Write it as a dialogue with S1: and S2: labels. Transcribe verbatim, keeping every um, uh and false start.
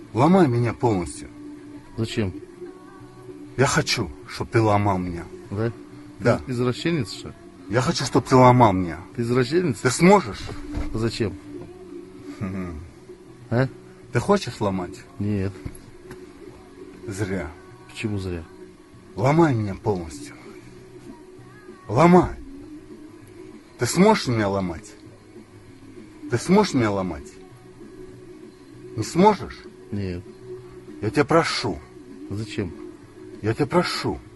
S1: Ломай меня полностью.
S2: Зачем?
S1: Я хочу, чтобы ты ломал меня.
S2: Да?
S1: Да.
S2: Ты извращенец, что?
S1: Я хочу, чтобы ты ломал меня.
S2: Ты извращенец?
S1: Ты сможешь?
S2: Зачем? А?
S1: Ты хочешь ломать?
S2: Нет.
S1: Зря.
S2: Почему зря?
S1: Ломай меня полностью. Ломай. Ты сможешь меня ломать? Ты сможешь меня ломать? Не сможешь?
S2: Нет.
S1: Я тебя прошу.
S2: Зачем?
S1: Я тебя прошу.